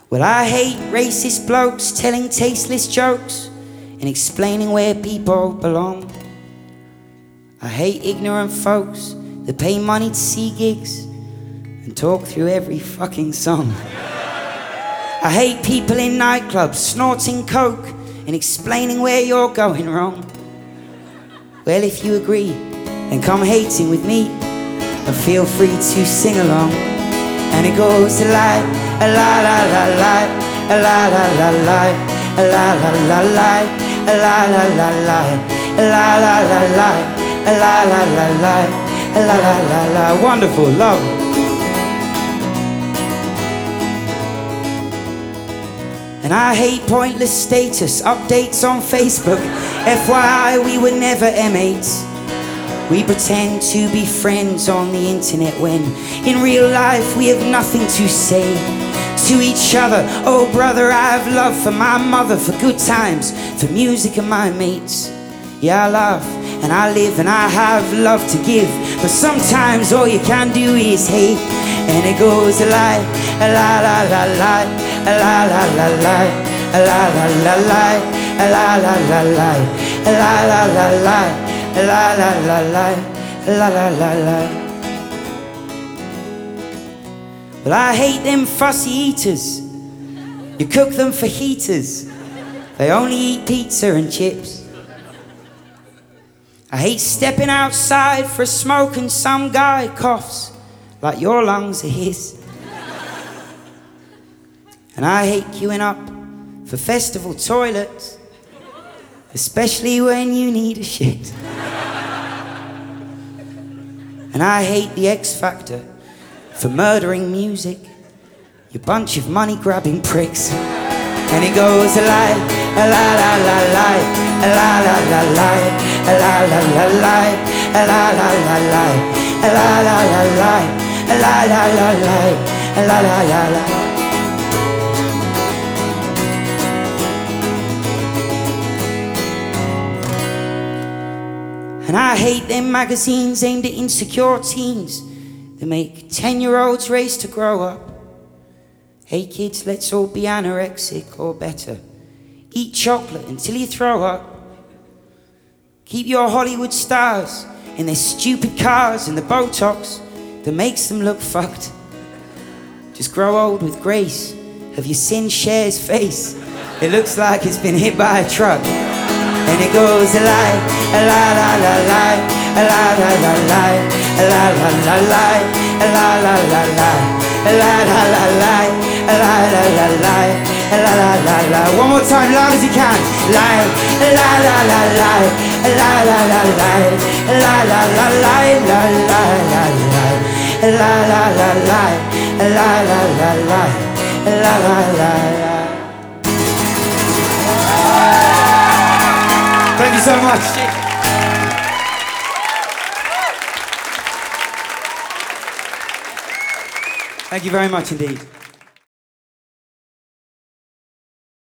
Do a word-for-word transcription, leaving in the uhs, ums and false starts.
Well, I hate racist blokes telling tasteless jokes and explaining where people belong. I hate ignorant folks that pay money to see gigs and talk through every fucking song. I hate people in nightclubs snorting coke and explaining where you're going wrong. Well, if you agree, then come hating with me and feel free to sing along. And it goes a la a la la la la a la la la la a la la la la a la la la la a la la la la a la la la la a la la la la. Wonderful, love. And I hate pointless status updates on Facebook. F Y I, we were never M eights. We pretend to be friends on the internet when in real life we have nothing to say to each other. Oh brother, I have love for my mother, for good times, for music and my mates. Yeah, I laugh and I live and I have love to give, but sometimes all you can do is hate. And it goes a la a la la la la a la la la la a la la la la a la la la la a la la la la la la la la la la la la. Well, I hate them fussy eaters. You cook them for heaters. They only eat pizza and chips. I hate stepping outside for a smoke and some guy coughs like your lungs are his. And I hate queuing up for festival toilets, especially when you need a shit. And I hate the X Factor for murdering music, you bunch of money-grabbing pricks. And it goes a la a la la la la a la la la la a la la la la a la la la la a la la la la a la la la la a la la la la. And I hate them magazines aimed at insecure teens that make ten-year-olds race to grow up. Hey kids, let's all be anorexic or better. Eat chocolate until you throw up. Keep your Hollywood stars in their stupid cars and the Botox that makes them look fucked. Just grow old with grace. Have you seen Cher's face? It looks like it's been hit by a truck. And it goes a la a la la la la a la la la la a la la la la a la la la la a la la la la a la la la la a la la la la. One more time, loud as you can. La la la la la a la la la la a la la la la la la la la a la la la la a la la la la a la la la la. Thank you so much. Thank you very much indeed.